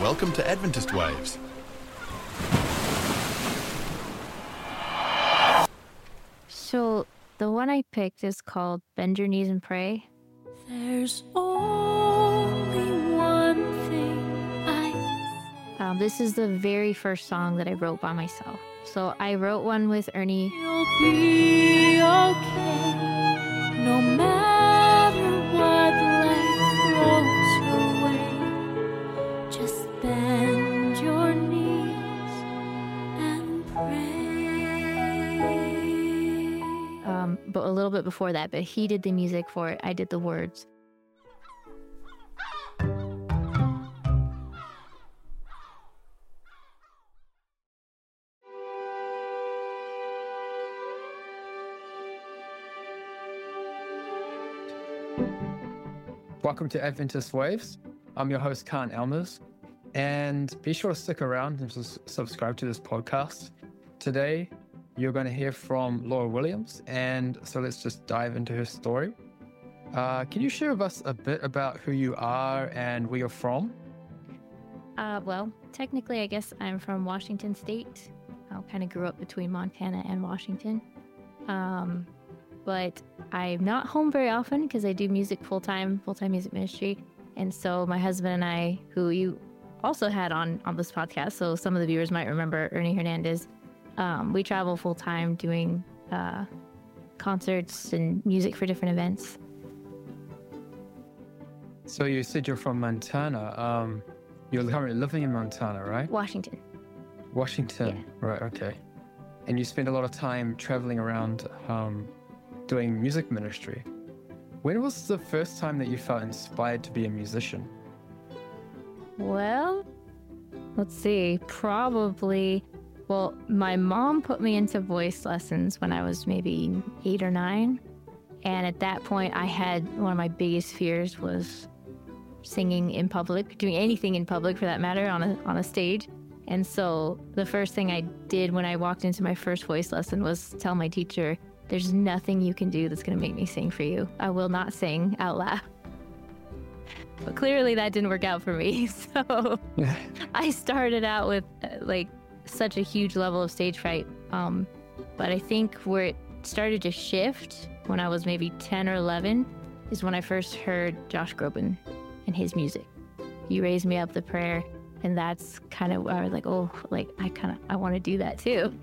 Welcome to Adventist Waves. So the one I picked is called Bend Your Knees and Pray. There's only one thing This is the very first song that I wrote by myself. So I wrote one with Ernie. You'll be okay, no matter what life throws your way. Just bend your knees and pray. But a little bit before that, but he did the music for it. I did the words. Welcome to Adventist Waves. I'm your host, Khan Elmers, and be sure to stick around and subscribe to this podcast. Today, you're going to hear from Laura Williams, and so let's just dive into her story. Can you share with us a bit about who you are and where you're from? Well, technically, I guess I'm from Washington State. I kind of grew up between Montana and Washington. But I'm not home very often because I do music full-time music ministry. And so my husband and I, who you also had on this podcast, so some of the viewers might remember Ernie Hernandez, we travel full-time doing concerts and music for different events. So you said you're from Montana. You're currently living in Montana, right? Washington. Washington, Yeah. Right, okay. And you spend a lot of time traveling around doing music ministry. When was the first time that you felt inspired to be a musician? Well, let's see, my mom put me into voice lessons when I was maybe 8 or 9. And at that point, one of my biggest fears was singing in public, doing anything in public for that matter, on a stage. And so the first thing I did when I walked into my first voice lesson was tell my teacher, there's nothing you can do that's going to make me sing for you. I will not sing out loud. But clearly that didn't work out for me. So I started out with such a huge level of stage fright. But I think where it started to shift when I was maybe 10 or 11 is when I first heard Josh Groban and his music. You Raised Me Up, the prayer. And that's kind of where I was like, I want to do that too.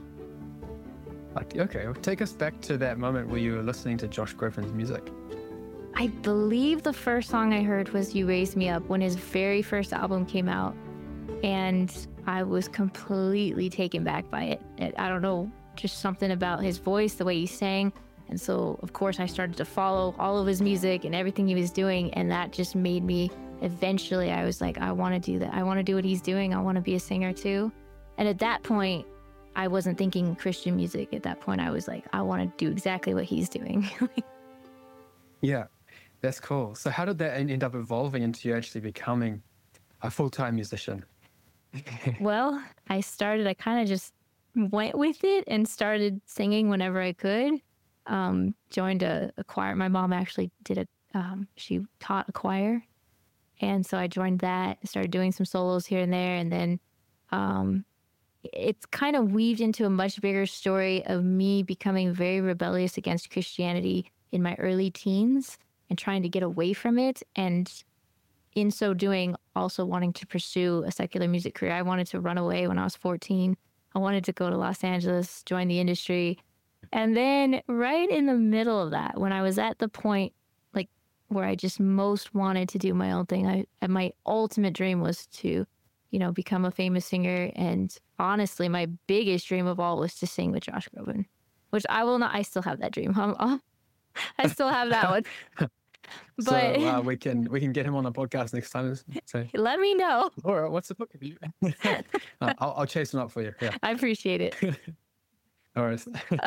Okay, well, take us back to that moment where you were listening to Josh Groban's music. I believe the first song I heard was You Raised Me Up when his very first album came out. And I was completely taken back by it. I don't know, just something about his voice, the way he sang. And so, of course, I started to follow all of his music and everything he was doing. And that just made me, eventually, I was like, I want to do that. I want to do what he's doing. I want to be a singer too. And at that point, I wasn't thinking Christian music. At that point, I was like, I want to do exactly what he's doing. Yeah, that's cool. So how did that end up evolving into you actually becoming a full-time musician? Well, I kind of just went with it and started singing whenever I could. Joined a choir. My mom actually she taught a choir. And so I joined that, started doing some solos here and there. And then it's kind of weaved into a much bigger story of me becoming very rebellious against Christianity in my early teens and trying to get away from it. And in so doing, also wanting to pursue a secular music career. I wanted to run away when I was 14. I wanted to go to Los Angeles, join the industry. And then right in the middle of that, when I was at the point where I just most wanted to do my own thing, my ultimate dream was to, become a famous singer. And honestly, my biggest dream of all was to sing with Josh Groban, which I still have that dream. I still have that one. But so we can get him on the podcast next time. So let me know. All right, what's the book of you? I'll chase him up for you. Yeah, I appreciate it. All right.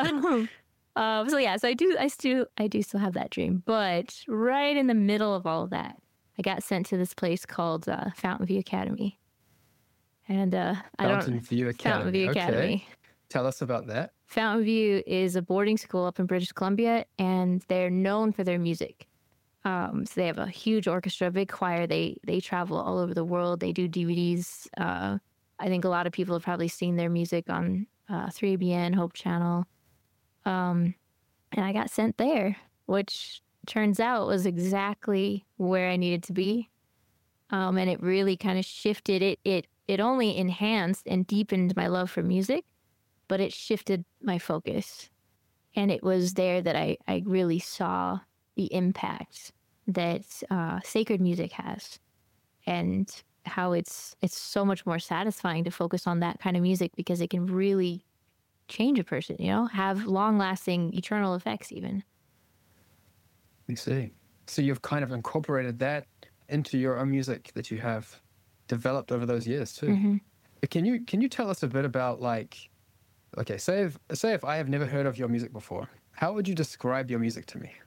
So I do still have that dream. But right in the middle of all of that, I got sent to this place called Fountain View Academy. And Fountain View Academy. Academy. Tell us about that. Fountain View is a boarding school up in British Columbia, and they're known for their music. So they have a huge orchestra, big choir. They travel all over the world. They do DVDs. I think a lot of people have probably seen their music on 3ABN, Hope Channel. And I got sent there, which turns out was exactly where I needed to be. And it really kind of shifted it. It only enhanced and deepened my love for music, but it shifted my focus. And it was there that I really saw the impact that sacred music has, and how it's so much more satisfying to focus on that kind of music, because it can really change a person, have long-lasting, eternal effects even. I see. So you've kind of incorporated that into your own music that you have developed over those years too. Mm-hmm. Can you tell us a bit about, like, okay, say if I have never heard of your music before, how would you describe your music to me?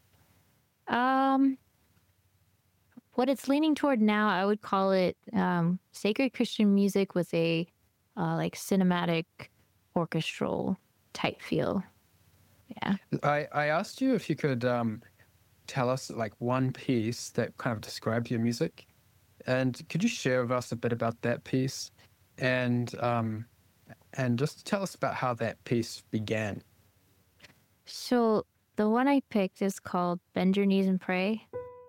What it's leaning toward now, I would call it sacred Christian music with a like cinematic, orchestral type feel. Yeah. I asked you if you could tell us like one piece that kind of described your music, and could you share with us a bit about that piece, and just tell us about how that piece began. So the one I picked is called Bend Your Knees and Pray.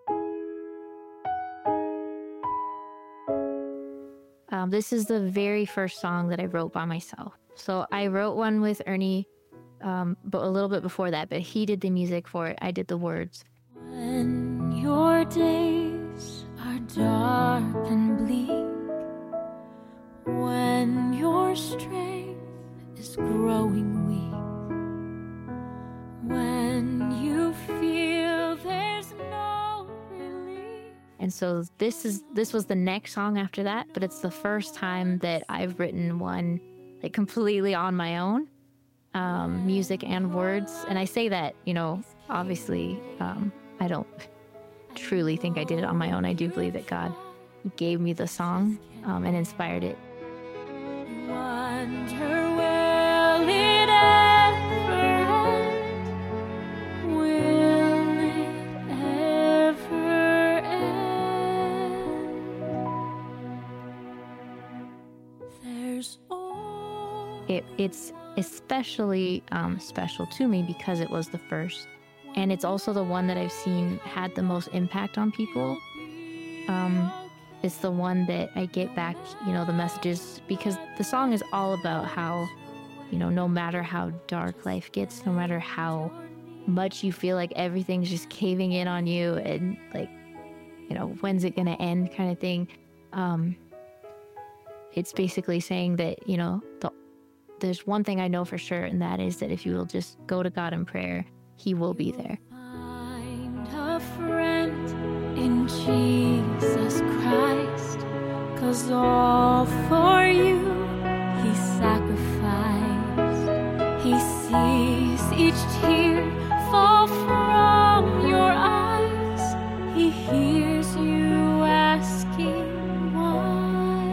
This is the very first song that I wrote by myself. So I wrote one with Ernie, but a little bit before that, but he did the music for it. I did the words. When your days are dark and bleak, when your strength is growing weak, when you feel there's no relief. And so this was the next song after that, but it's the first time that I've written one like completely on my own, music and words. And I say that, obviously, I don't truly think I did it on my own. I do believe that God gave me the song and inspired it. Wonder, will it ever end? Will it ever end? There's It's especially special to me because it was the first. And it's also the one that I've seen had the most impact on people. It's the one that I get back, the messages, because the song is all about how, no matter how dark life gets, no matter how much you feel like everything's just caving in on you and like, when's it going to end kind of thing. It's basically saying that, there's one thing I know for sure, and that is that if you will just go to God in prayer, He will be there. find a friend in Jesus Christ, 'cause all for you He sacrificed. He sees each tear fall from your eyes. He hears you asking why.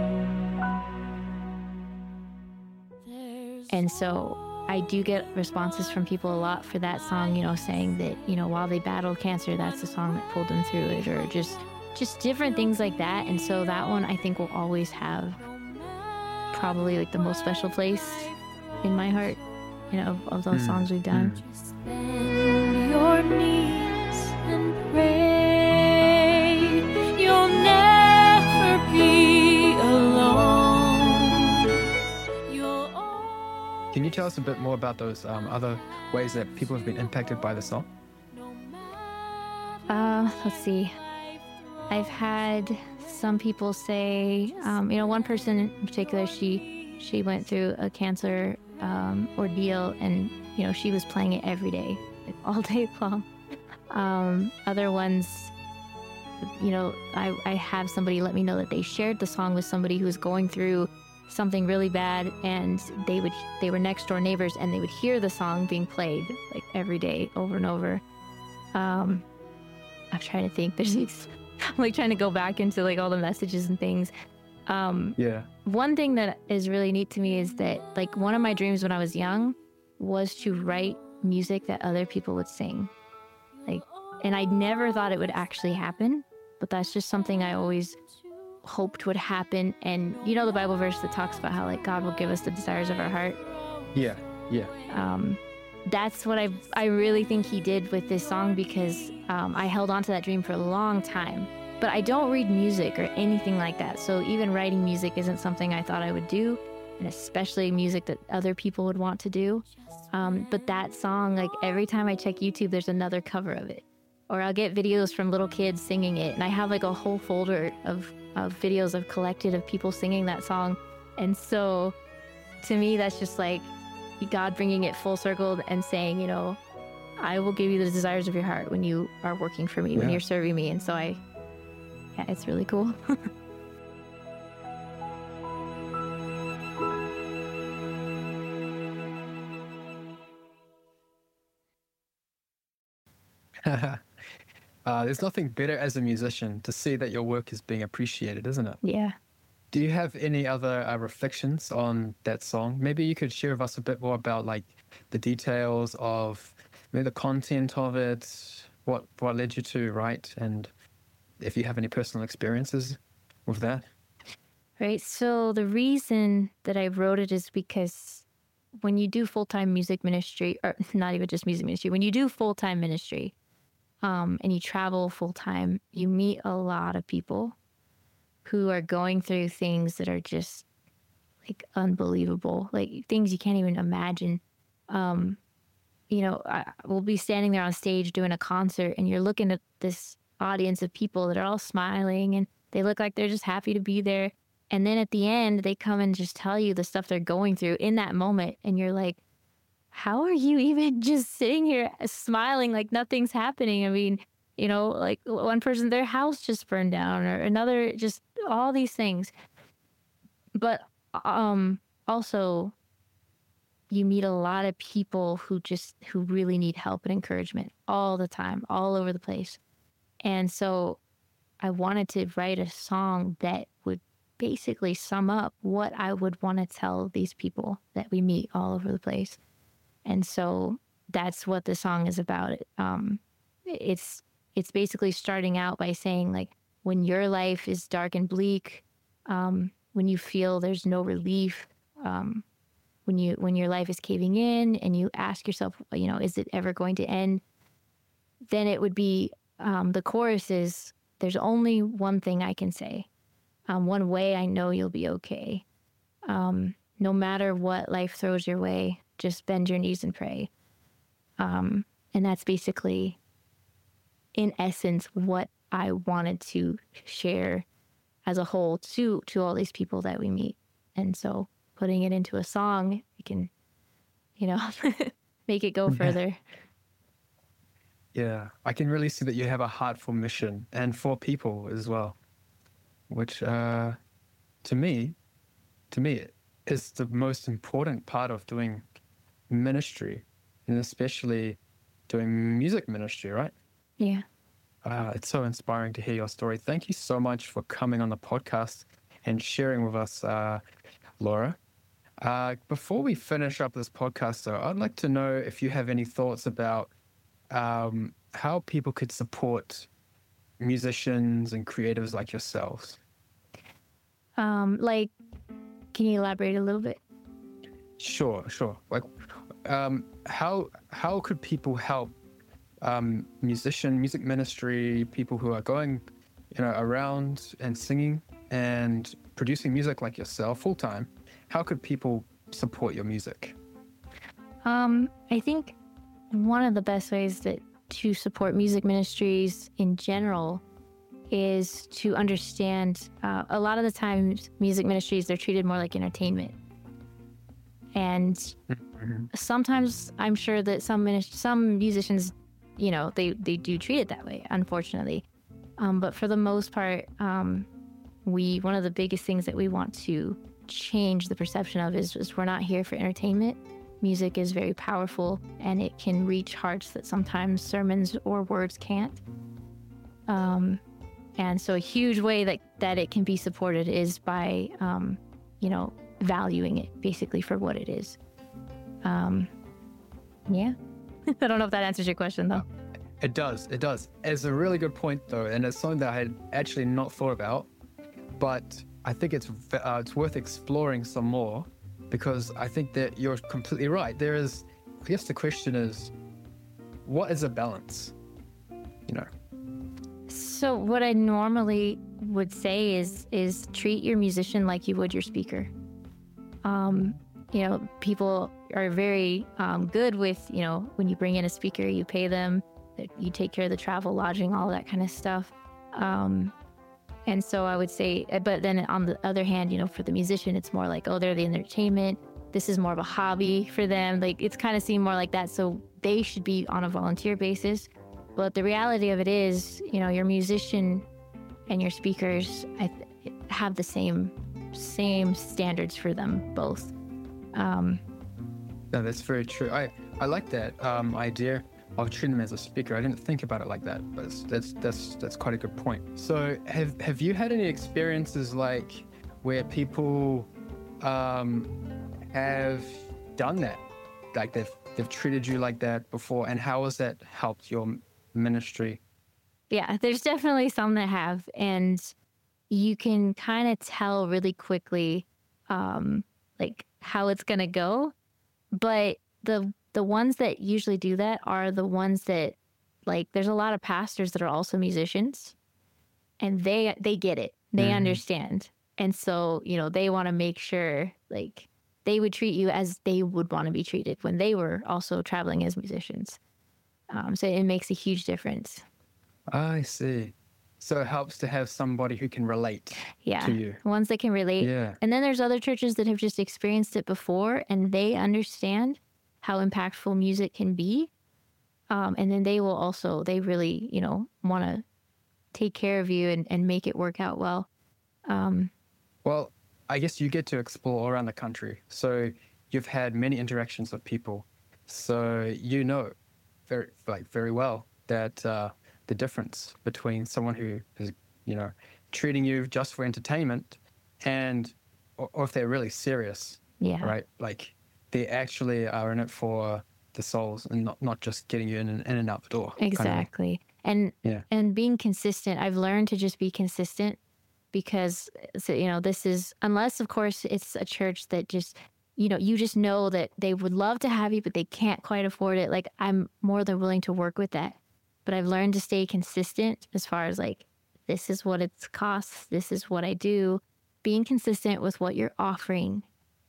And so I do get responses from people a lot for that song, saying that, while they battled cancer, that's the song that pulled them through it, or just different things like that. And so that one I think will always have probably like the most special place in my heart, of those songs we've done. Just bend your knees and pray. You'll never be alone. You'll always Can you tell us a bit more about those other ways that people have been impacted by the song? Let's see. I've had some people say, one person in particular, she went through a cancer ordeal, and she was playing it every day, like all day long. Other ones, I have somebody let me know that they shared the song with somebody who was going through something really bad, and they were next door neighbors, and they would hear the song being played like every day over and over. I'm trying to think. I'm like trying to go back into like all the messages and things. Yeah. One thing that is really neat to me is that like one of my dreams when I was young was to write music that other people would sing. Like And I never thought it would actually happen, but that's just something I always hoped would happen. And you know the Bible verse that talks about how like God will give us the desires of our heart? Yeah. That's what I really think he did with this song, because I held on to that dream for a long time. But I don't read music or anything like that. So even writing music isn't something I thought I would do, and especially music that other people would want to do. But that song, like every time I check YouTube, there's another cover of it. Or I'll get videos from little kids singing it. And I have like a whole folder of videos I've collected of people singing that song. And so to me, that's just like God bringing it full circle and saying, you know, I will give you the desires of your heart when you are working for me, when you're serving me. And so it's really cool. There's nothing better as a musician to see that your work is being appreciated, isn't it? Yeah. Do you have any other reflections on that song? Maybe you could share with us a bit more about like the details of maybe the content of it, what led you to write, and if you have any personal experiences with that. Right. So the reason that I wrote it is because when you do full-time music ministry, or not even just music ministry, when you do full-time ministry, and you travel full-time, you meet a lot of people who are going through things that are just like unbelievable, like things you can't even imagine. You know, we'll be standing there on stage doing a concert, and you're looking at this audience of people that are all smiling and they look like they're just happy to be there. And then at the end, they come and just tell you the stuff they're going through in that moment. And you're like, how are you even just sitting here smiling like nothing's happening? I mean, you know, like one person, their house just burned down, or another, just all these things. But also, you meet a lot of people who really need help and encouragement all the time, all over the place. And so I wanted to write a song that would basically sum up what I would want to tell these people that we meet all over the place. And so that's what the song is about. It's basically starting out by saying, like, when your life is dark and bleak, when you feel there's no relief, when your life is caving in and you ask yourself, you know, is it ever going to end? Then it would be, the chorus is, there's only one thing I can say. One way I know you'll be okay. No matter what life throws your way, just bend your knees and pray. And that's basically, in essence, what I wanted to share as a whole to all these people that we meet. And so putting it into a song, we can, you know, make it go further. Yeah, I can really see that you have a heart for mission and for people as well, which to me is the most important part of doing ministry, and especially doing music ministry, right? Yeah. It's so inspiring to hear your story. Thank you so much for coming on the podcast and sharing with us, Laura. Before we finish up this podcast, though, I'd like to know if you have any thoughts about how people could support musicians and creatives like yourselves. Like, can you elaborate a little bit? Sure. Like, how could people help music ministry, people who are going, you know, around and singing and producing music like yourself full time? How could people support your music? I think one of the best ways to support music ministries in general is to understand, a lot of the times music ministries, they're treated more like entertainment. And sometimes I'm sure that some musicians, you know, they do treat it that way, unfortunately. But for the most part, one of the biggest things that we want to change the perception of is we're not here for entertainment. Music is very powerful, and it can reach hearts that sometimes sermons or words can't. And so a huge way that it can be supported is by, you know, valuing it basically for what it is. Yeah. I don't know if that answers your question, though. It does. It does. It's a really good point, though, and it's something that I had actually not thought about. But I think it's worth exploring some more, because I think that you're completely right. There is, I guess the question is, what is a balance? You know. So what I normally would say is treat your musician like you would your speaker. You know, people are very good with, you know, when you bring in a speaker, you pay them, you take care of the travel, lodging, all that kind of stuff. And so I would say, but then on the other hand, you know, for the musician, it's more like, oh, they're the entertainment. This is more of a hobby for them. Like, it's kind of seemed more like that. So they should be on a volunteer basis. But the reality of it is, you know, your musician and your speakers have the same standards for them both. No, that's very true. I like that idea of treating them as a speaker. I didn't think about it like that, but that's quite a good point. So have you had any experiences like where people have done that, like they've treated you like that before, and how has that helped your ministry? Yeah, there's definitely some that have, and you can kind of tell really quickly like how it's gonna go. But the ones that usually do that are the ones that, like, there's a lot of pastors that are also musicians, and they get it. They understand. And so, you know, they want to make sure, like, they would treat you as they would want to be treated when they were also traveling as musicians. So it makes a huge difference. I see. So it helps to have somebody who can relate to you. Ones that can relate. Yeah. And then there's other churches that have just experienced it before, and they understand how impactful music can be. And then they will also, they really, you know, want to take care of you and make it work out well. Well, I guess you get to explore all around the country. So you've had many interactions with people. So you know very well that the difference between someone who is, you know, treating you just for entertainment and, or if they're really serious. Yeah. Right? Like, they actually are in it for the souls and not just getting you in and out the door. Exactly. And being consistent, I've learned to just be consistent, because, so, you know, this is, unless of course it's a church that just, you know, you just know that they would love to have you, but they can't quite afford it. Like, I'm more than willing to work with that. But I've learned to stay consistent as far as, like, this is what it costs. This is what I do. Being consistent with what you're offering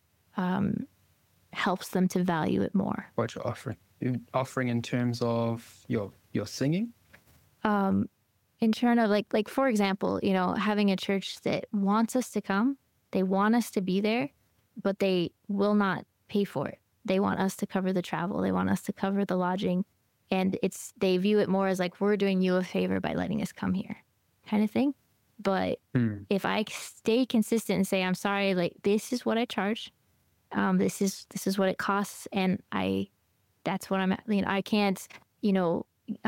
helps them to value it more. What you're offering? You're offering in terms of your singing? In terms of, like for example, you know, having a church that wants us to come, they want us to be there, but they will not pay for it. They want us to cover the travel. They want us to cover the lodging. And they view it more as like, we're doing you a favor by letting us come here, kind of thing. But if I stay consistent and say, I'm sorry, like, this is what I charge. This is what it costs. And that's what I'm at. You know, I can't, you know,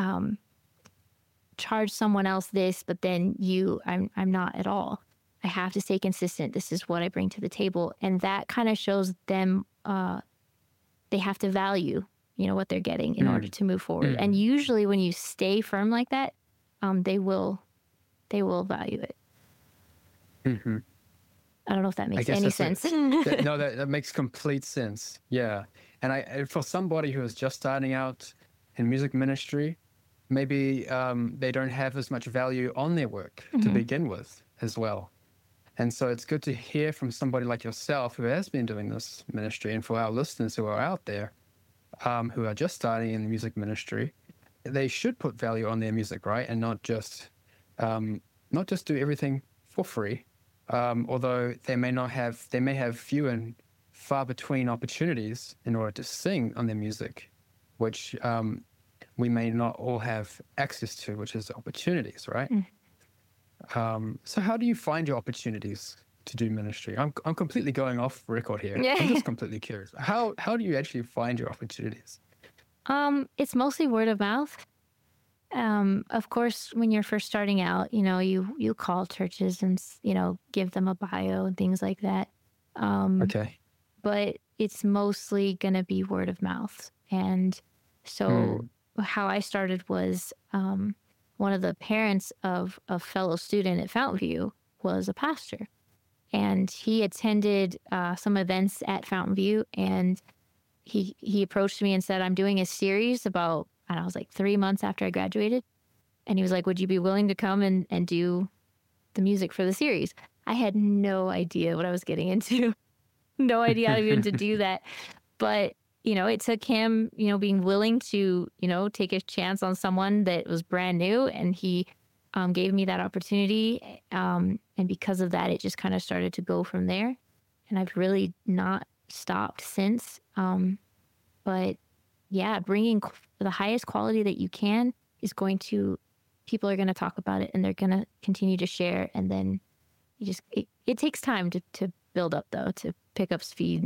charge someone else this, but then I'm not at all. I have to stay consistent. This is what I bring to the table. And that kind of shows them, they have to value, you know, what they're getting in order to move forward. And usually when you stay firm like that, they will value it. Mm-hmm. I don't know if that makes any sense. No, that makes complete sense. Yeah. And for somebody who is just starting out in music ministry, maybe they don't have as much value on their work to begin with as well. And so it's good to hear from somebody like yourself who has been doing this ministry, and for our listeners who are out there who are just starting in the music ministry, they should put value on their music, right? And not just do everything for free. Although they may have few and far between opportunities in order to sing on their music, which we may not all have access to, which is opportunities, right? So how do you find your opportunities to do ministry? I'm completely going off record here. I'm just completely curious. How do you actually find your opportunities? It's mostly word of mouth. Of course, when you're first starting out, you know, you call churches and, you know, give them a bio and things like that. Okay. But it's mostly going to be word of mouth. And so how I started was one of the parents of a fellow student at Fountain View was a pastor. And he attended some events at Fountain View, and he approached me and said, I'm doing a series about, I don't know, it was like 3 months after I graduated. And he was like, would you be willing to come and do the music for the series? I had no idea what I was getting into. No idea how even to do that. But, it took him, being willing to, take a chance on someone that was brand new. And he gave me that opportunity. And because of that, it just kind of started to go from there. And I've really not stopped since. But yeah, bringing the highest quality that you can is people are going to talk about it, and they're going to continue to share. And then it takes time to build up, though, to pick up speed.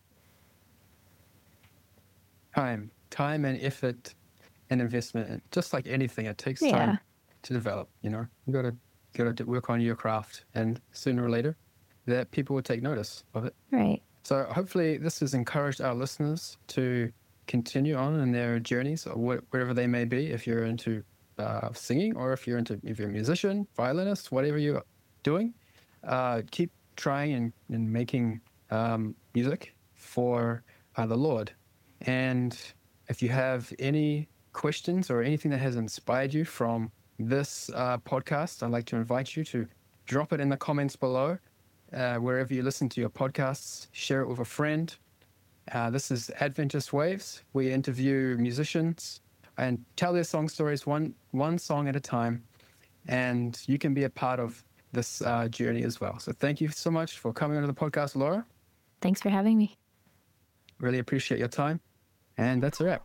And time and effort and investment. And just like anything, it takes time to develop. You got to work on your craft, and sooner or later, that people will take notice of it. Right. So hopefully this has encouraged our listeners to continue on in their journeys, or wherever they may be. If you're into singing, or if you're a musician, violinist, whatever you're doing, keep trying and making music for the Lord. And if you have any questions or anything that has inspired you from this podcast, I'd like to invite you to drop it in the comments below. Wherever you listen to your podcasts, share it with a friend. This is Adventist Waves. We interview musicians and tell their song stories one song at a time. And you can be a part of this journey as well. So thank you so much for coming onto the podcast, Laura. Thanks for having me. Really appreciate your time. And that's a wrap.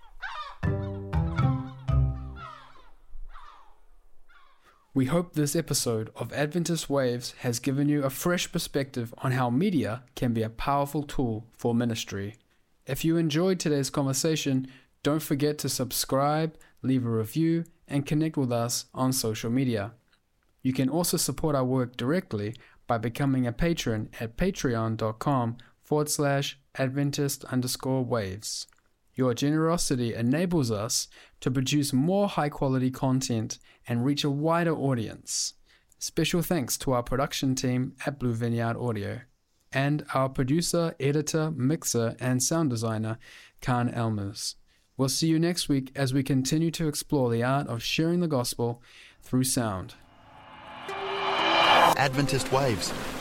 We hope this episode of Adventist Waves has given you a fresh perspective on how media can be a powerful tool for ministry. If you enjoyed today's conversation, don't forget to subscribe, leave a review, and connect with us on social media. You can also support our work directly by becoming a patron at patreon.com/Adventist_waves. Your generosity enables us to produce more high-quality content and reach a wider audience. Special thanks to our production team at Blue Vineyard Audio, and our producer, editor, mixer, and sound designer, Khan Elmers. We'll see you next week as we continue to explore the art of sharing the gospel through sound. Adventist Waves,